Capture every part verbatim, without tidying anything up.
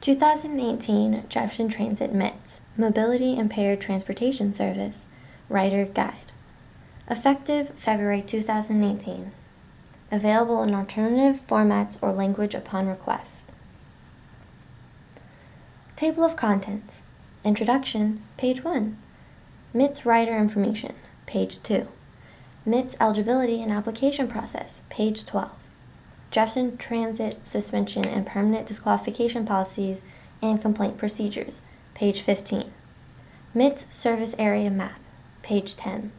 two thousand eighteen Jefferson Transit M I T S, Mobility Impaired Transportation Service, Rider Guide. Effective February two thousand eighteen. Available in alternative formats or language upon request. Table of Contents. Introduction, page one. M I T S Rider Information, page two. M I T S Eligibility and Application Process, page twelve. Jefferson Transit Suspension and Permanent Disqualification Policies and Complaint Procedures, page fifteen. M I T S Service Area Map, page ten.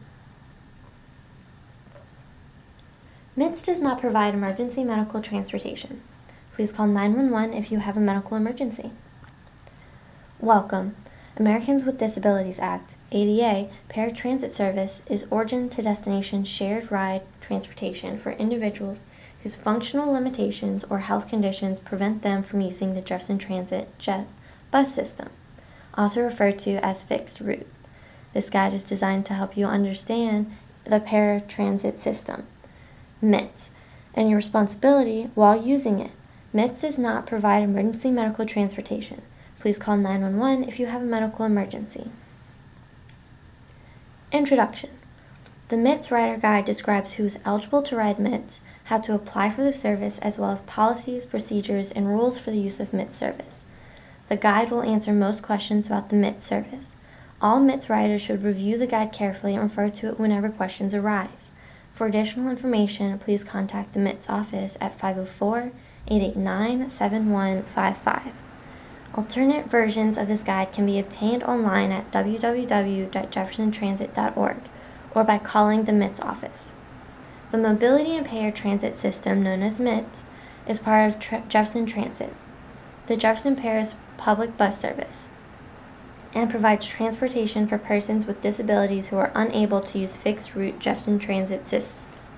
M I T S does not provide emergency medical transportation. Please call nine one one if you have a medical emergency. Welcome. Americans with Disabilities Act, A D A, Paratransit Service is origin to destination shared ride transportation for individuals whose functional limitations or health conditions prevent them from using the Jefferson Transit Jet bus system, also referred to as fixed route. This guide is designed to help you understand the paratransit system, M I T S, and your responsibility while using it. M I T S does not provide emergency medical transportation. Please call nine one one if you have a medical emergency. Introduction. The M I T S Rider Guide describes who is eligible to ride M I T S, how to apply for the service, as well as policies, procedures, and rules for the use of M I T S service. The guide will answer most questions about the M I T S service. All M I T S riders should review the guide carefully and refer to it whenever questions arise. For additional information, please contact the M I T S office at five oh four, eight eight nine, seven one five five. Alternate versions of this guide can be obtained online at w w w dot jefferson transit dot org or by calling the M I T S office. The Mobility Impaired Transit System, known as M I T S, is part of Tra- Jefferson Transit, the Jefferson Parish public bus service, and provides transportation for persons with disabilities who are unable to use fixed-route Jefferson Transit system.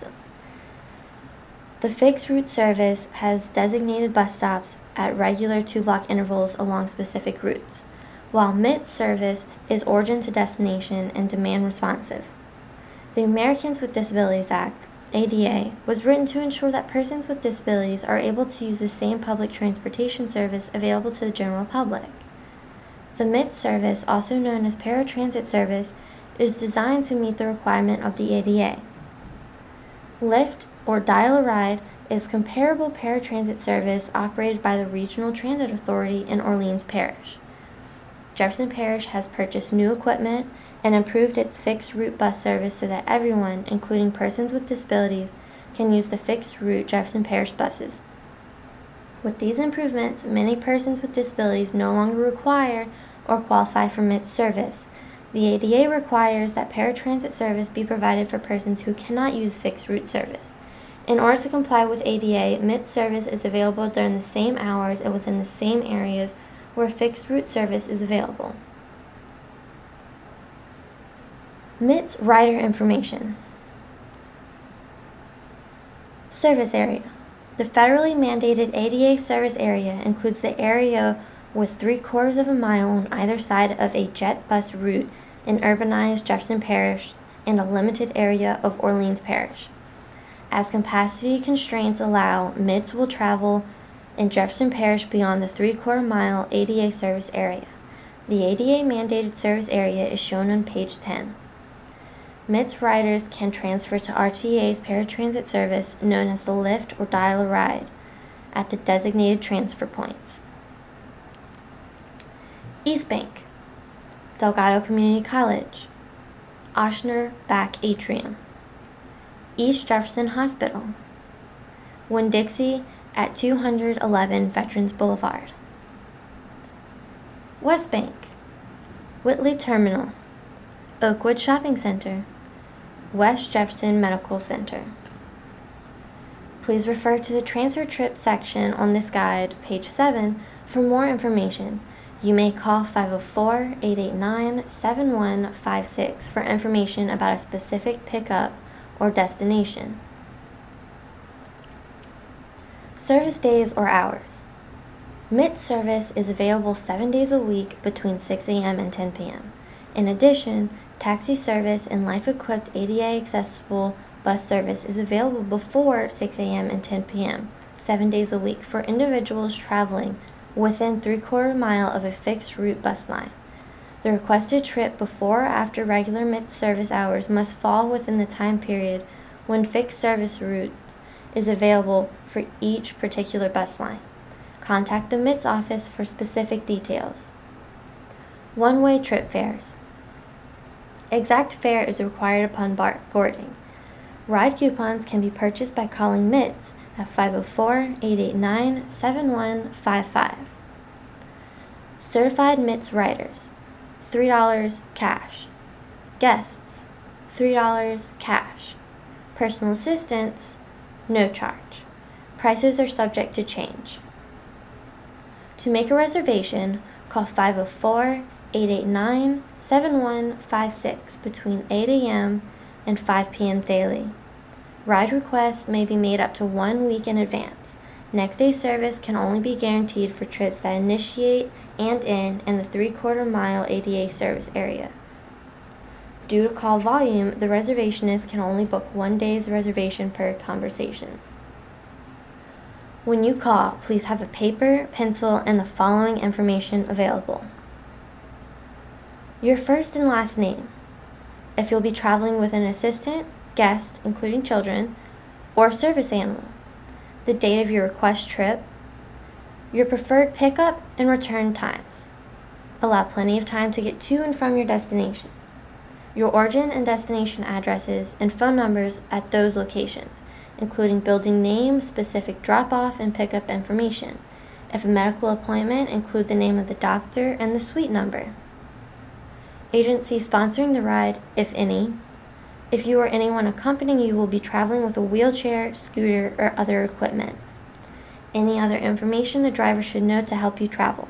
The fixed-route service has designated bus stops at regular two-block intervals along specific routes, while M I T S service is origin to destination and demand responsive. The Americans with Disabilities Act, A D A, was written to ensure that persons with disabilities are able to use the same public transportation service available to the general public. The M I T S service, also known as Paratransit Service, is designed to meet the requirement of the A D A. Lyft, or Dial-A-Ride, is comparable paratransit service operated by the Regional Transit Authority in Orleans Parish. Jefferson Parish has purchased new equipment and improved its fixed-route bus service so that everyone, including persons with disabilities, can use the fixed-route Jefferson Parish buses. With these improvements, many persons with disabilities no longer require or qualify for M I T S service. The A D A requires that paratransit service be provided for persons who cannot use fixed-route service. In order to comply with A D A, M I T S service is available during the same hours and within the same areas where fixed-route service is available. M I T S Rider Information. Service Area. The federally mandated A D A service area includes the area with three-quarters of a mile on either side of a jet bus route in urbanized Jefferson Parish and a limited area of Orleans Parish. As capacity constraints allow, M I T S will travel in Jefferson Parish beyond the three-quarter mile A D A service area. The A D A mandated service area is shown on page ten. M I T S riders can transfer to R T A's paratransit service, known as the Lyft or Dial-A-Ride, at the designated transfer points. East Bank, Delgado Community College, Ochsner Back Atrium, East Jefferson Hospital, Winn-Dixie at two eleven Veterans Boulevard. West Bank, Whitley Terminal, Oakwood Shopping Center, West Jefferson Medical Center. Please refer to the transfer trip section on this guide, page seven, for more information. You may call five oh four, eight eight nine, seven one five six for information about a specific pickup or destination. Service days or hours. M I T S service is available seven days a week between six a.m. and ten p.m. In addition, taxi service and life-equipped A D A-accessible bus service is available before six a.m. and ten p.m., seven days a week for individuals traveling within three-quarter mile of a fixed route bus line. The requested trip before or after regular M I T service hours must fall within the time period when fixed service route is available for each particular bus line. Contact the M I T's office for specific details. One-way trip fares. Exact fare is required upon bar- boarding. Ride coupons can be purchased by calling M I T's at five oh four, eight eight nine, seven one five five. Certified M I T's riders, three dollars cash. Guests, three dollars cash. Personal assistants, no charge. Prices are subject to change. To make a reservation, call five oh four, eight eight nine, seven one five six between eight a.m. and five p.m. daily. Ride requests may be made up to one week in advance. Next day service can only be guaranteed for trips that initiate and end in the three-quarter mile A D A service area. Due to call volume, the reservationist can only book one day's reservation per conversation. When you call, please have a paper, pencil, and the following information available. Your first and last name, if you'll be traveling with an assistant, guest, including children, or service animal, the date of your request trip, your preferred pickup and return times. Allow plenty of time to get to and from your destination. Your origin and destination addresses and phone numbers at those locations, including building name, specific drop-off and pickup information. If a medical appointment, include the name of the doctor and the suite number. Agency sponsoring the ride, if any. If you or anyone accompanying you will be traveling with a wheelchair, scooter, or other equipment. Any other information the driver should know to help you travel.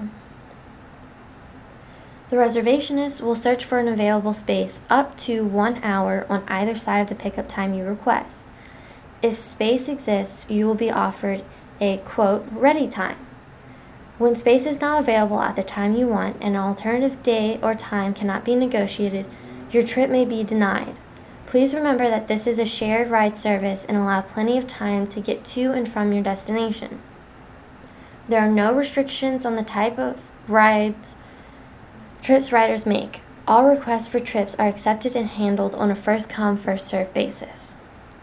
The reservationist will search for an available space up to one hour on either side of the pickup time you request. If space exists, you will be offered a, quote, ready time. When space is not available at the time you want and an alternative day or time cannot be negotiated, your trip may be denied. Please remember that this is a shared ride service and allow plenty of time to get to and from your destination. There are no restrictions on the type of rides trips riders make. All requests for trips are accepted and handled on a first-come, first-served basis.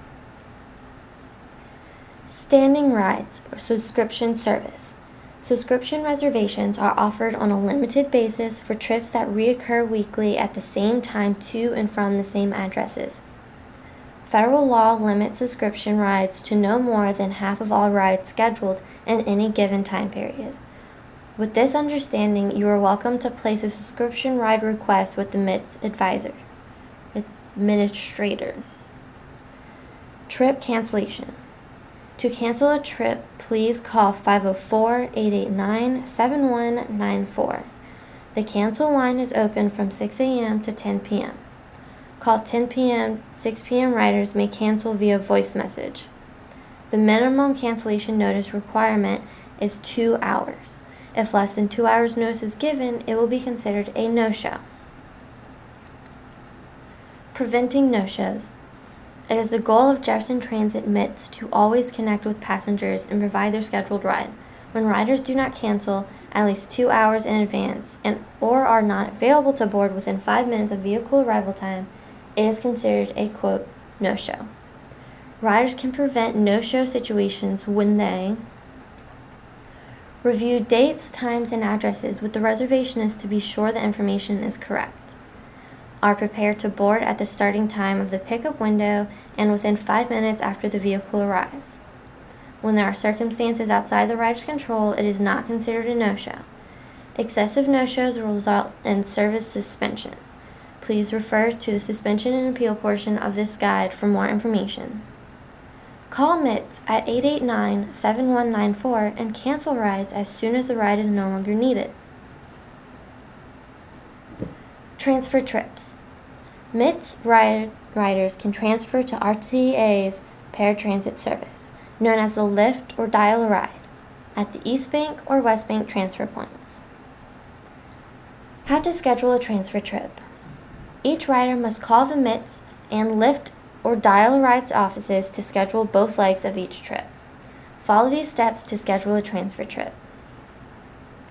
Standing rides or subscription service. Subscription reservations are offered on a limited basis for trips that reoccur weekly at the same time to and from the same addresses. Federal law limits subscription rides to no more than half of all rides scheduled in any given time period. With this understanding, you are welcome to place a subscription ride request with the M I T advisor, administrator. Trip cancellation. To cancel a trip, please call five oh four, eight eight nine, seven one nine four. The cancel line is open from six a.m. to ten p.m. Call ten p.m. six p.m. riders may cancel via voice message. The minimum cancellation notice requirement is two hours. If less than two hours notice is given, it will be considered a no-show. Preventing no-shows. It is the goal of Jefferson Transit M I Ts to always connect with passengers and provide their scheduled ride. When riders do not cancel at least two hours in advance and or are not available to board within five minutes of vehicle arrival time, it is considered a, quote, no-show. Riders can prevent no-show situations when they review dates, times, and addresses with the reservationist to be sure the information is correct. Are prepared to board at the starting time of the pickup window and within five minutes after the vehicle arrives. When there are circumstances outside the rider's control, it is not considered a no-show. Excessive no-shows will result in service suspension. Please refer to the suspension and appeal portion of this guide for more information. Call M I T at eight eight nine, seven one nine four and cancel rides as soon as the ride is no longer needed. Transfer trips. M I T ride, riders can transfer to R T A's paratransit service, known as the Lift or Dial a Ride, at the East Bank or West Bank transfer points. How to schedule a transfer trip. Each rider must call the M I T and Lift or Dial a Ride's offices to schedule both legs of each trip. Follow these steps to schedule a transfer trip.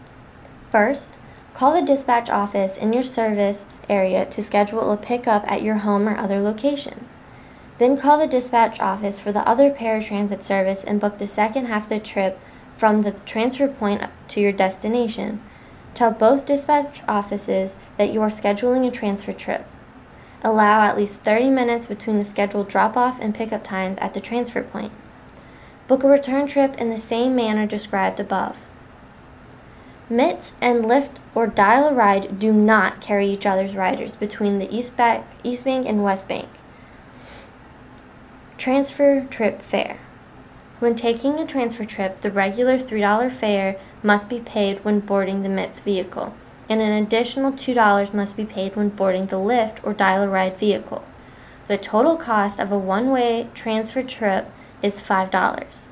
First, call the dispatch office in your service area to schedule a pickup at your home or other location. Then call the dispatch office for the other paratransit service and book the second half of the trip from the transfer point to your destination. Tell both dispatch offices that you are scheduling a transfer trip. Allow at least thirty minutes between the scheduled drop-off and pickup times at the transfer point. Book a return trip in the same manner described above. M I T S and Lyft or Dial a Ride do not carry each other's riders between the East, ba- East Bank and West Bank. Transfer trip fare. When taking a transfer trip, the regular three dollars fare must be paid when boarding the M I T S vehicle, and an additional two dollars must be paid when boarding the Lyft or Dial a Ride vehicle. The total cost of a one-way transfer trip is five dollars.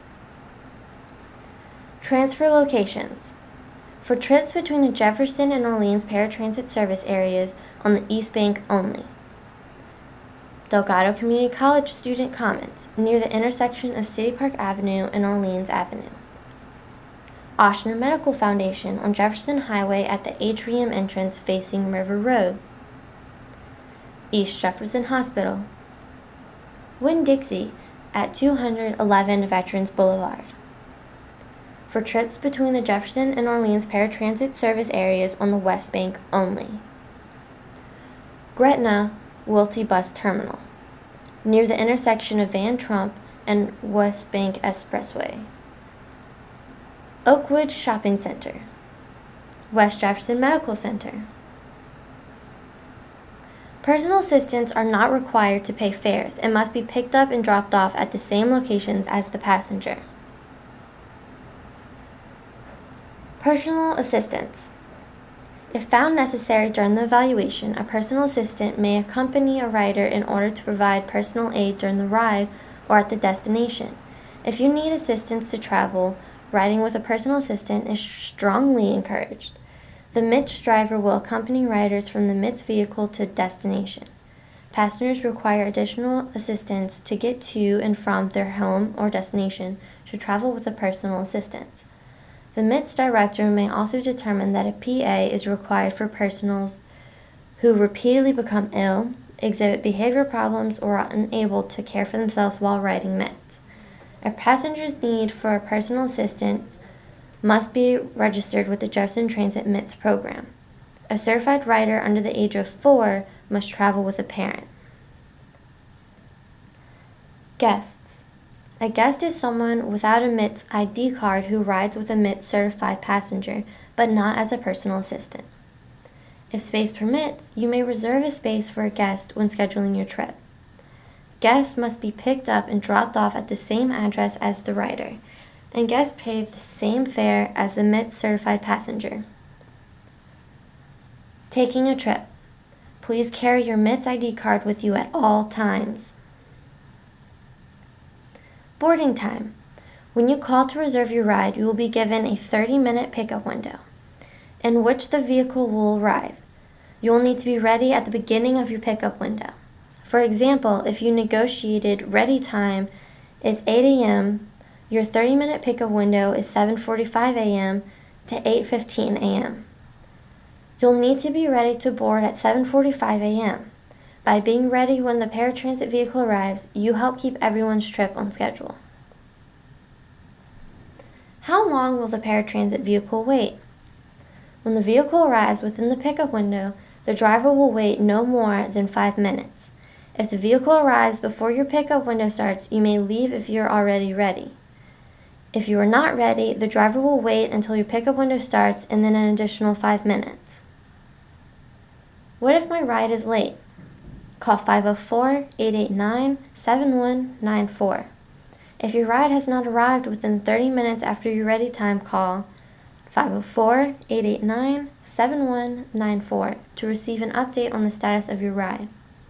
Transfer locations. For trips between the Jefferson and Orleans paratransit service areas on the East Bank only. Delgado Community College Student Commons, near the intersection of City Park Avenue and Orleans Avenue. Ochsner Medical Foundation on Jefferson Highway at the atrium entrance facing River Road. East Jefferson Hospital. Winn-Dixie at two eleven Veterans Boulevard. For trips between the Jefferson and Orleans paratransit service areas on the West Bank only. Gretna Wilty Bus Terminal, near the intersection of Van Trump and West Bank Expressway. Oakwood Shopping Center. West Jefferson Medical Center. Personal assistants are not required to pay fares and must be picked up and dropped off at the same locations as the passenger. Personal assistance. If found necessary during the evaluation, a personal assistant may accompany a rider in order to provide personal aid during the ride or at the destination. If you need assistance to travel, riding with a personal assistant is strongly encouraged. The M I T S driver will accompany riders from the M I T S vehicle to destination. Passengers require additional assistance to get to and from their home or destination should travel with a personal assistant. The M I T S director may also determine that a P A is required for persons who repeatedly become ill, exhibit behavior problems, or are unable to care for themselves while riding M I T S. A passenger's need for a personal assistant must be registered with the Jefferson Transit M I T S program. A certified rider under the age of four must travel with a parent. Guests. A guest is someone without a M I T S I D card who rides with a M I T S certified passenger, but not as a personal assistant. If space permits, you may reserve a space for a guest when scheduling your trip. Guests must be picked up and dropped off at the same address as the rider, and guests pay the same fare as the M I T S certified passenger. Taking a trip. Please carry your M I T S I D card with you at all times. Boarding time. When you call to reserve your ride, you will be given a thirty-minute pickup window in which the vehicle will arrive. You will need to be ready at the beginning of your pickup window. For example, if you negotiated ready time is eight a.m., your thirty-minute pickup window is seven forty-five a.m. to eight fifteen a.m. You'll need to be ready to board at seven forty-five a.m. By being ready when the paratransit vehicle arrives, you help keep everyone's trip on schedule. How long will the paratransit vehicle wait? When the vehicle arrives within the pickup window, the driver will wait no more than five minutes. If the vehicle arrives before your pickup window starts, you may leave if you're already ready. If you are not ready, the driver will wait until your pickup window starts and then an additional five minutes. What if my ride is late? Call five oh four, eight eight nine, seven one nine four. If your ride has not arrived within thirty minutes after your ready time, call five oh four, eight eight nine, seven one nine four to receive an update on the status of your ride.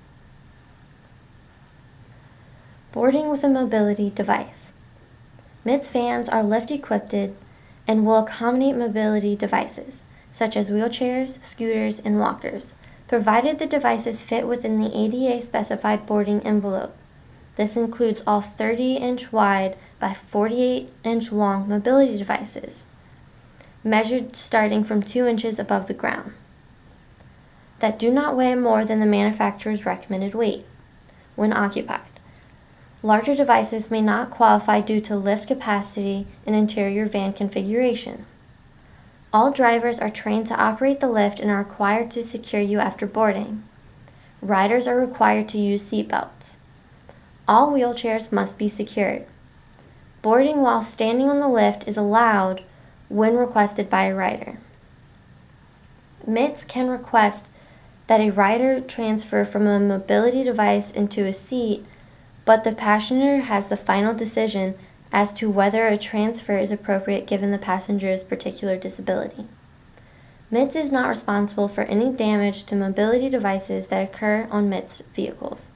Boarding with a mobility device. M I T S vans are lift-equipped and will accommodate mobility devices, such as wheelchairs, scooters, and walkers, provided the devices fit within the A D A-specified boarding envelope. This includes all thirty inch wide by forty-eight inch long mobility devices. measured starting from two inches above the ground, that do not weigh more than the manufacturer's recommended weight when occupied. Larger devices may not qualify due to lift capacity and interior van configuration. All drivers are trained to operate the lift and are required to secure you after boarding. Riders are required to use seat belts. All wheelchairs must be secured. Boarding while standing on the lift is allowed when requested by a rider. M I T S can request that a rider transfer from a mobility device into a seat, but the passenger has the final decision as to whether a transfer is appropriate given the passenger's particular disability. M I T S is not responsible for any damage to mobility devices that occur on M I T S vehicles.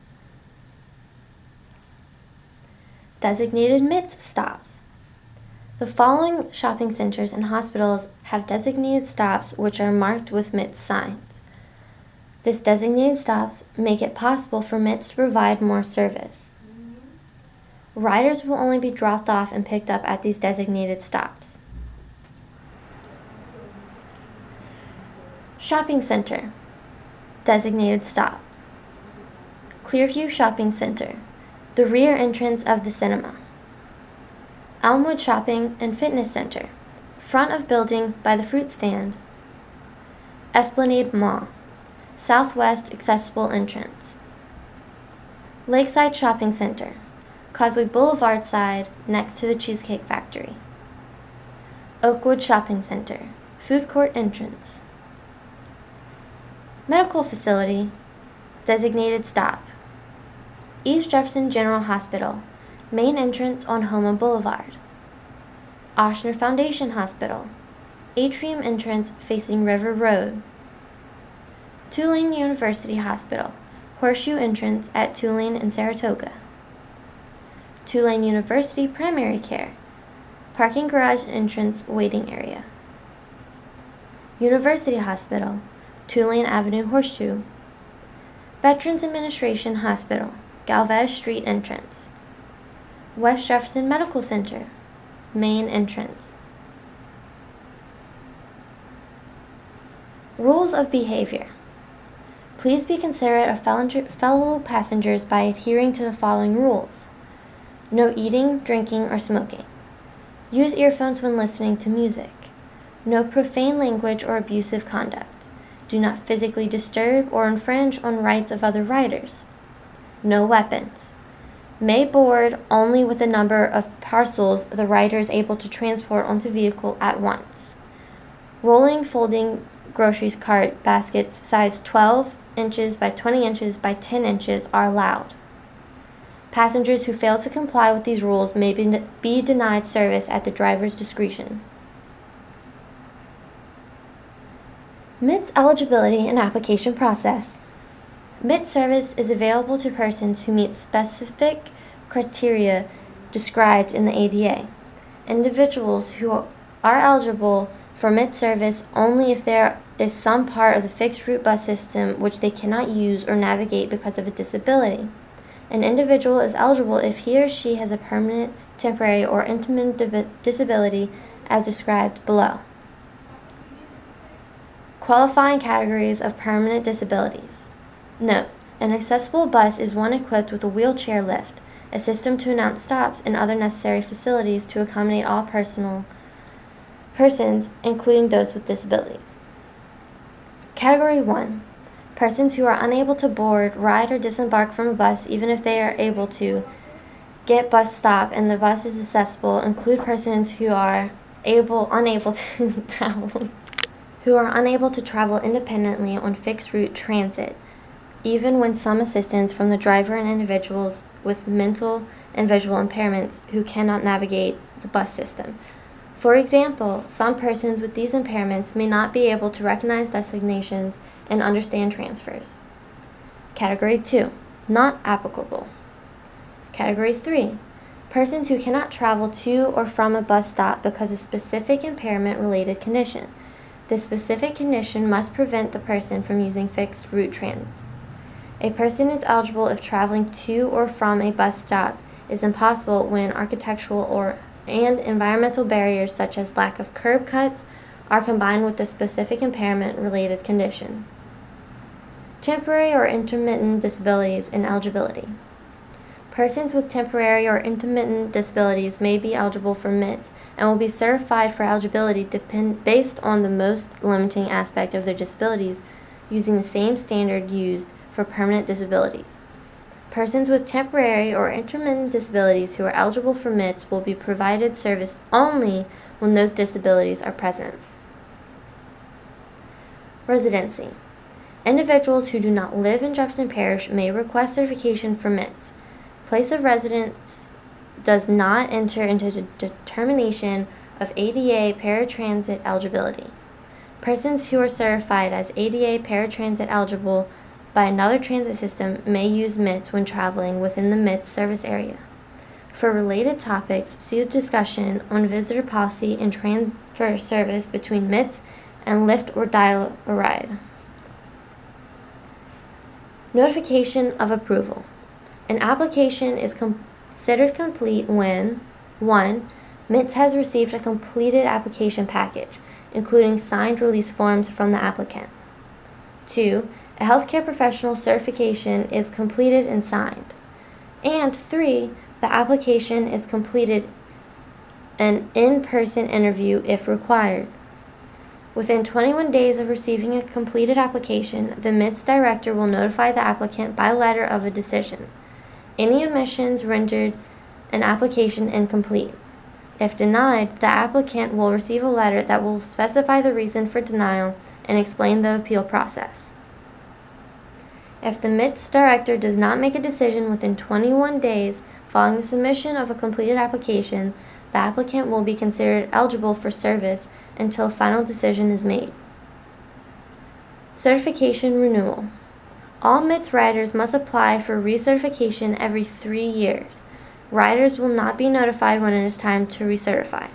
Designated M I T S stops. The following shopping centers and hospitals have designated stops which are marked with M I T S signs. This designated stops make it possible for M I T S to provide more service. Riders will only be dropped off and picked up at these designated stops. Shopping Center. Designated stop. Clearview Shopping Center, the rear entrance of the cinema. Elmwood Shopping and Fitness Center, front of building by the fruit stand. Esplanade Mall, southwest accessible entrance. Lakeside Shopping Center, Causeway Boulevard side next to the Cheesecake Factory. Oakwood Shopping Center, food court entrance. Medical Facility, designated stop. East Jefferson General Hospital, main entrance on Houma Boulevard. Ochsner Foundation Hospital, atrium entrance facing River Road. Tulane University Hospital, horseshoe entrance at Tulane and Saratoga. Tulane University Primary Care, parking garage entrance waiting area. University Hospital, Tulane Avenue Horseshoe. Veterans Administration Hospital, Galvez Street entrance. West Jefferson Medical Center, main entrance. Rules of behavior. Please be considerate of fellow passengers by adhering to the following rules. No eating, drinking, or smoking. Use earphones when listening to music. No profane language or abusive conduct. Do not physically disturb or infringe on rights of other riders. No weapons. May board only with a number of parcels the rider is able to transport onto vehicle at once. Rolling, folding grocery cart baskets size twelve inches by twenty inches by ten inches are allowed. Passengers who fail to comply with these rules may be, be denied service at the driver's discretion. M I T S eligibility and application process. M I T S service is available to persons who meet specific criteria described in the A D A. Individuals who are eligible for M I T S service only if there is some part of the fixed route bus system which they cannot use or navigate because of a disability. An individual is eligible if he or she has a permanent, temporary, or intermittent disability as described below. Qualifying categories of permanent disabilities. Note: an accessible bus is one equipped with a wheelchair lift, a system to announce stops, and other necessary facilities to accommodate all personal persons, including those with disabilities. Category one. Persons who are unable to board, ride, or disembark from a bus even if they are able to get bus stop and the bus is accessible include persons who are able unable to travel who are unable to travel independently on fixed route transit, even when some assistance from the driver and individuals with mental and visual impairments who cannot navigate the bus system. For example, some persons with these impairments may not be able to recognize designations and understand transfers. Category two. Not applicable. Category three. Persons who cannot travel to or from a bus stop because of specific impairment-related condition. This specific condition must prevent the person from using fixed route transit. A person is eligible if traveling to or from a bus stop is impossible when architectural or and environmental barriers such as lack of curb cuts are combined with the specific impairment-related condition. Temporary or intermittent disabilities and eligibility. Persons with temporary or intermittent disabilities may be eligible for M I Ts and will be certified for eligibility depend- based on the most limiting aspect of their disabilities, using the same standard used for permanent disabilities. Persons with temporary or intermittent disabilities who are eligible for M I Ts will be provided service only when those disabilities are present. Residency. Individuals who do not live in Jefferson Parish may request certification for M I Ts. Place of residence does not enter into the determination of A D A paratransit eligibility. Persons who are certified as A D A paratransit eligible by another transit system may use M I Ts when traveling within the M I T service area. For related topics, see the discussion on visitor policy and transfer service between M I Ts and Lyft or Dial a Ride. Notification of approval. An application is considered complete when one. M I T S has received a completed application package, including signed release forms from the applicant. two. A healthcare professional certification is completed and signed. And three. The application is completed an in-person interview if required. Within twenty-one days of receiving a completed application, the M I T S director will notify the applicant by letter of a decision. Any omissions rendered an application incomplete. If denied, the applicant will receive a letter that will specify the reason for denial and explain the appeal process. If the M I T S director does not make a decision within twenty-one days following the submission of a completed application, the applicant will be considered eligible for service until a final decision is made. Certification renewal. All M I T S riders must apply for recertification every three years. Riders will not be notified when it is time to recertify.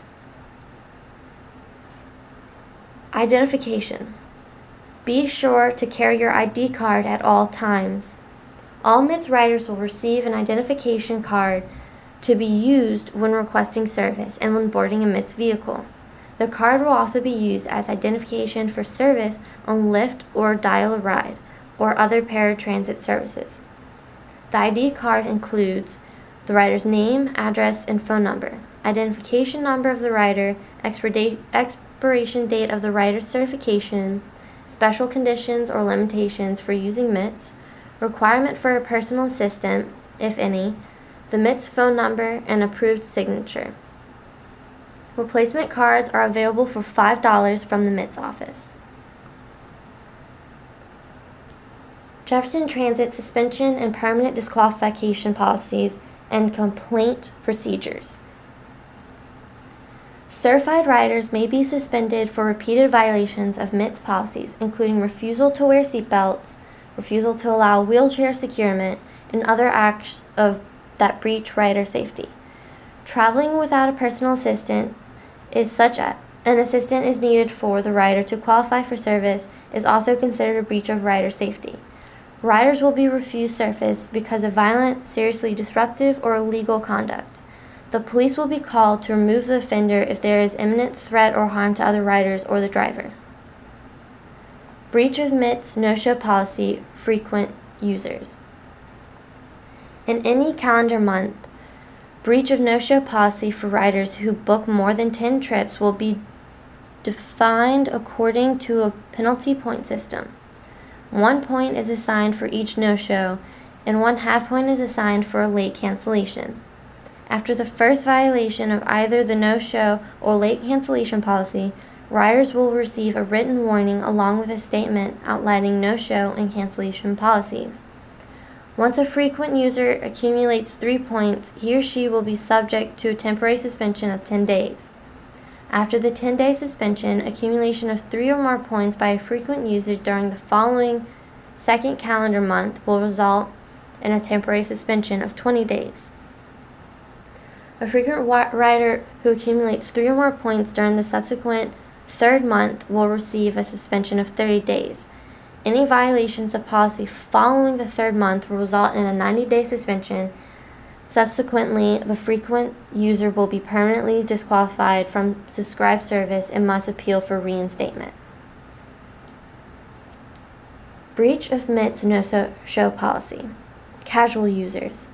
Identification. Be sure to carry your I D card at all times. All M I T S riders will receive an identification card to be used when requesting service and when boarding a M I T S vehicle. The card will also be used as identification for service on Lyft or Dial a Ride or other paratransit services. The I D card includes the rider's name, address, and phone number, identification number of the rider, expira- expiration date of the rider's certification, special conditions or limitations for using M I T S, requirement for a personal assistant, if any, the M I T S phone number, and approved signature. Replacement cards are available for five dollars from the M I T S office. Jefferson Transit suspension and permanent disqualification policies and complaint procedures. Certified riders may be suspended for repeated violations of M I T S policies, including refusal to wear seatbelts, refusal to allow wheelchair securement, and other acts of that breach rider safety. Traveling without a personal assistant is such a an assistant is needed for the rider to qualify for service is also considered a breach of rider safety. Riders will be refused service because of violent, seriously disruptive, or illegal conduct. The police will be called to remove the offender if there is imminent threat or harm to other riders or the driver. Breach of M I T S no-show policy, frequent users. In any calendar month, breach of no-show policy for riders who book more than ten trips will be defined according to a penalty point system. One point is assigned for each no-show, and one half point is assigned for a late cancellation. After the first violation of either the no-show or late cancellation policy, riders will receive a written warning along with a statement outlining no-show and cancellation policies. Once a frequent user accumulates three points, he or she will be subject to a temporary suspension of ten days. After the ten-day suspension, accumulation of three or more points by a frequent user during the following second calendar month will result in a temporary suspension of twenty days. A frequent rider who accumulates three or more points during the subsequent third month will receive a suspension of thirty days. Any violations of policy following the third month will result in a ninety-day suspension, Subsequently, the frequent user will be permanently disqualified from subscribed service and must appeal for reinstatement. Breach of M I T's no-show policy. Casual users.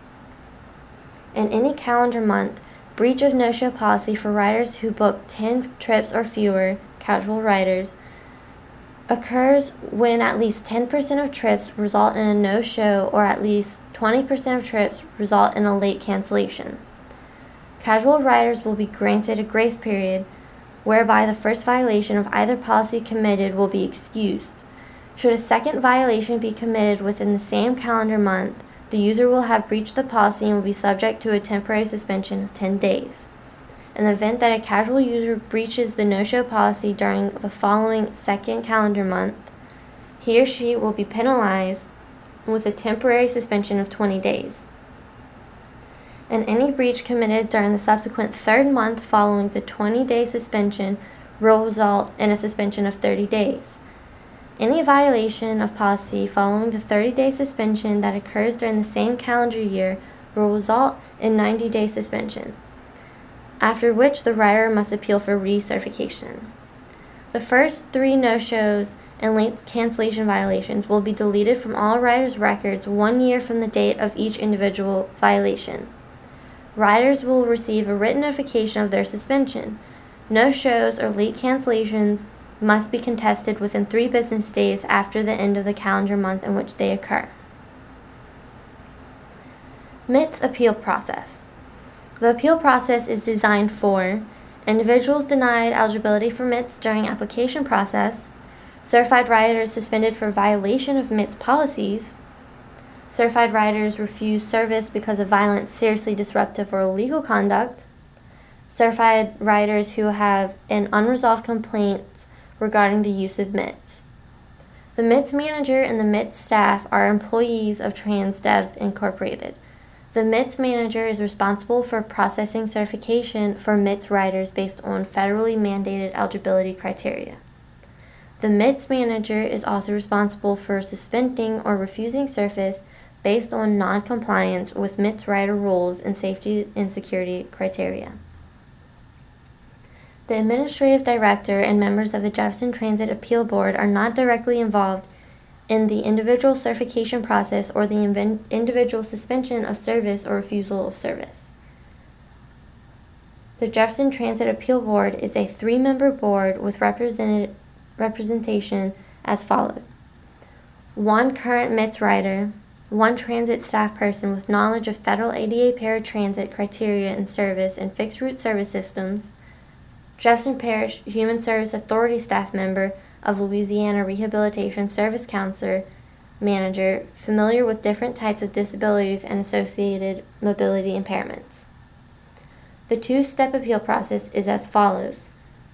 In any calendar month, breach of no-show policy for riders who book ten trips or fewer, casual riders, occurs when at least ten percent of trips result in a no-show or at least twenty percent of trips result in a late cancellation. Casual riders will be granted a grace period whereby the first violation of either policy committed will be excused. Should a second violation be committed within the same calendar month, the user will have breached the policy and will be subject to a temporary suspension of ten days. In the event that a casual user breaches the no-show policy during the following second calendar month, he or she will be penalized with a temporary suspension of twenty days. And any breach committed during the subsequent third month following the twenty-day suspension will result in a suspension of thirty days. Any violation of policy following the thirty-day suspension that occurs during the same calendar year will result in ninety-day suspension, after which the rider must appeal for recertification. The first three no-shows and late cancellation violations will be deleted from all riders' records one year from the date of each individual violation. Riders will receive a written notification of their suspension. No-shows or late cancellations must be contested within three business days after the end of the calendar month in which they occur. M I T's appeal process. The appeal process is designed for individuals denied eligibility for M I Ts during application process, certified riders suspended for violation of M I T's policies, certified riders refused service because of violent, seriously disruptive, or illegal conduct, certified riders who have an unresolved complaint regarding the use of M I Ts. The M I Ts manager and the M I Ts staff are employees of TransDev Incorporated. The M I Ts manager is responsible for processing certification for M I Ts riders based on federally mandated eligibility criteria. The M I Ts manager is also responsible for suspending or refusing service based on non-compliance with M I Ts rider rules and safety and security criteria. The administrative director and members of the Jefferson Transit Appeal Board are not directly involved in the individual certification process or the inv- individual suspension of service or refusal of service. The Jefferson Transit Appeal Board is a three-member board with represented, representation as follows. One current M I Ts rider, one transit staff person with knowledge of federal A D A paratransit criteria and service and fixed route service systems, Jefferson Parish Human Service Authority staff member of Louisiana Rehabilitation Service Counselor manager familiar with different types of disabilities and associated mobility impairments. The two-step appeal process is as follows.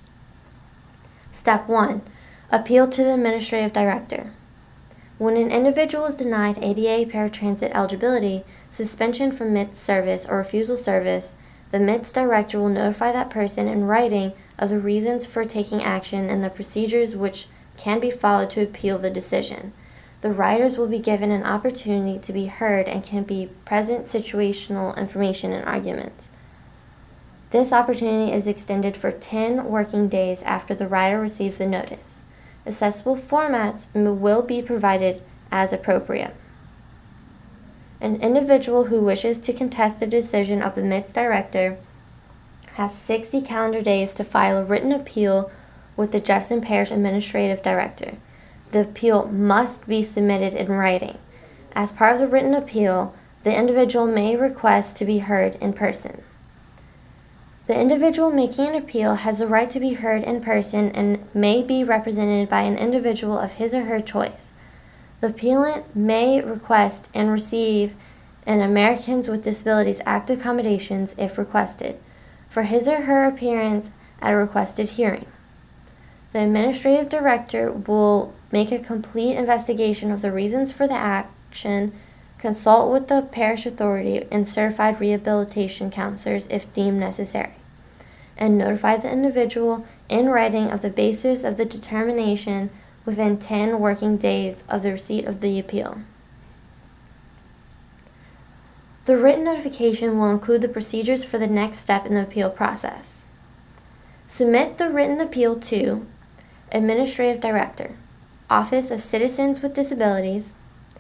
Step one. Appeal to the administrative director. When an individual is denied A D A paratransit eligibility, suspension from M I T S service, or refusal service, the M I T S director will notify that person in writing of the reasons for taking action and the procedures which can be followed to appeal the decision. The riders will be given an opportunity to be heard and can be present situational information and arguments. This opportunity is extended for ten working days after the rider receives the notice. Accessible formats will be provided as appropriate. An individual who wishes to contest the decision of the M I T S director has sixty calendar days to file a written appeal with the Jefferson Parish Administrative Director. The appeal must be submitted in writing. As part of the written appeal, the individual may request to be heard in person. The individual making an appeal has the right to be heard in person and may be represented by an individual of his or her choice. The appellant may request and receive an Americans with Disabilities Act accommodations if requested, for his or her appearance at a requested hearing. The administrative director will make a complete investigation of the reasons for the action, consult with the parish authority and certified rehabilitation counselors if deemed necessary, and notify the individual in writing of the basis of the determination within ten working days of the receipt of the appeal. The written notification will include the procedures for the next step in the appeal process. Submit the written appeal to Administrative Director, Office of Citizens with Disabilities,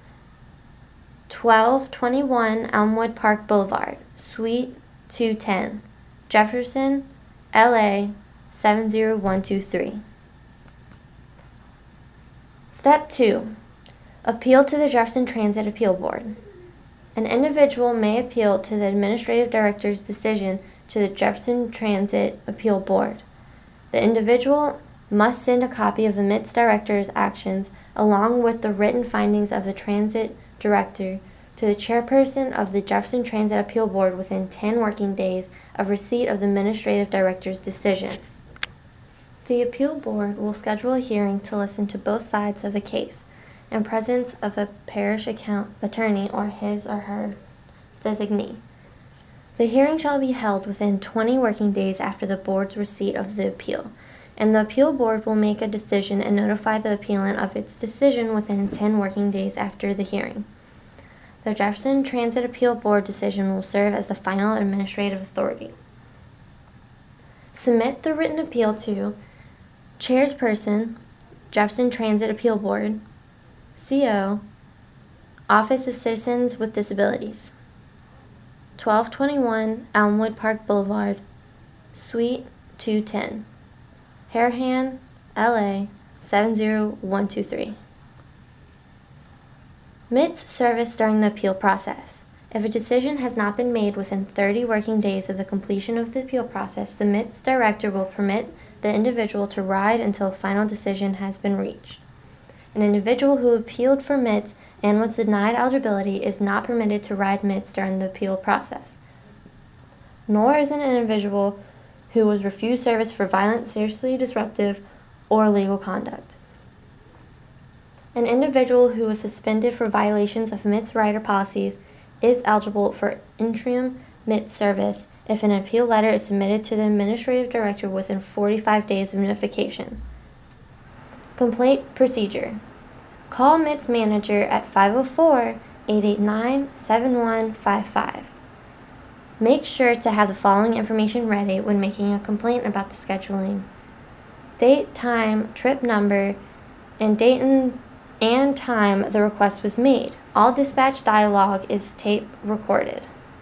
twelve twenty-one Elmwood Park Boulevard, Suite two ten, Jefferson, L A seven zero one two three. Step two. Appeal to the Jefferson Transit Appeal Board. An individual may appeal to the Administrative Director's decision to the Jefferson Transit Appeal Board. The individual must send a copy of the M I T S Director's actions along with the written findings of the Transit Director to the chairperson of the Jefferson Transit Appeal Board within ten working days of receipt of the Administrative Director's decision. The Appeal Board will schedule a hearing to listen to both sides of the case in presence of a parish account attorney or his or her designee. The hearing shall be held within twenty working days after the board's receipt of the appeal, and the Appeal Board will make a decision and notify the appellant of its decision within ten working days after the hearing. The Jefferson Transit Appeal Board decision will serve as the final administrative authority. Submit the written appeal to Chairperson, Jefferson Transit Appeal Board, C O, Office of Citizens with Disabilities, twelve twenty-one Elmwood Park Boulevard, Suite two ten, Harahan, L A seven zero one two three. M I T S service during the appeal process. If a decision has not been made within thirty working days of the completion of the appeal process, the M I T S Director will permit the individual to ride until a final decision has been reached. An individual who appealed for M I T S and was denied eligibility is not permitted to ride M I T S during the appeal process, nor is an individual who was refused service for violent, seriously disruptive, or illegal conduct. An individual who was suspended for violations of M I T S rider policies is eligible for interim M I T S service if an appeal letter is submitted to the Administrative Director within forty-five days of notification. Complaint procedure. Call M I T S manager at five oh four, eight eight nine, seven one five five. Make sure to have the following information ready when making a complaint about the scheduling: date, time, trip number, and date and, and time the request was made. All dispatch dialogue is tape recorded.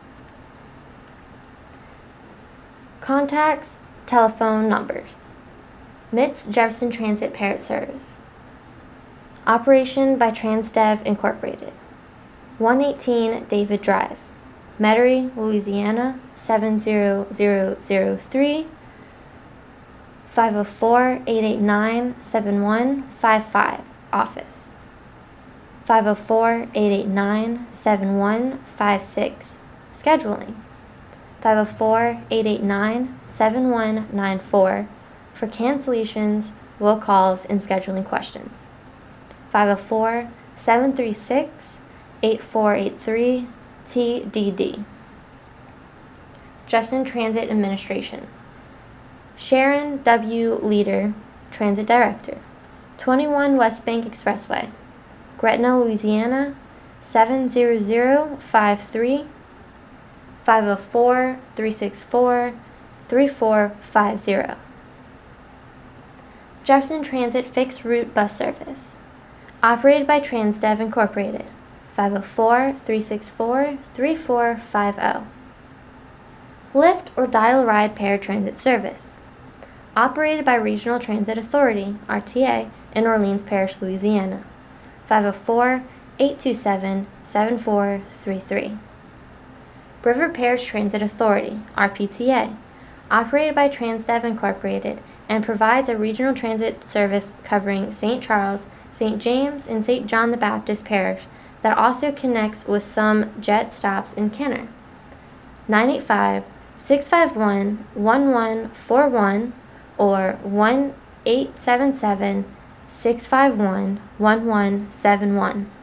Contacts, telephone numbers. M I T S Jefferson Transit Parrot Service. Operation by Transdev Incorporated. one eighteen David Drive, Metairie, Louisiana seven zero zero zero three, five oh four, eight eight nine, seven one five five, office. five oh four, eight eight nine, seven one five six, scheduling. five oh four, eight eight nine, seven one nine four, for cancellations, will calls, and scheduling questions. five oh four, seven three six, eight four eight three, T D D. Jefferson Transit Administration. Sharon W. Leader, Transit Director, twenty-one West Bank Expressway, Gretna, Louisiana seven zero zero five three, five oh four, three six four, three four five zero. Jefferson Transit Fixed Route Bus Service. Operated by Transdev Incorporated, five oh four, three six four, three four five zero. Lyft or Dial-A-Ride Paratransit Service. Operated by Regional Transit Authority, R T A, in Orleans Parish, Louisiana, five oh four, eight two seven, seven four three three. River Parish Transit Authority, R P T A, operated by Transdev Incorporated, and provides a regional transit service covering Saint Charles, Saint James, and Saint John the Baptist Parish that also connects with some jet stops in Kenner. nine eight five, six five one, one one four one or one eight seven seven, six five one, one one seven one.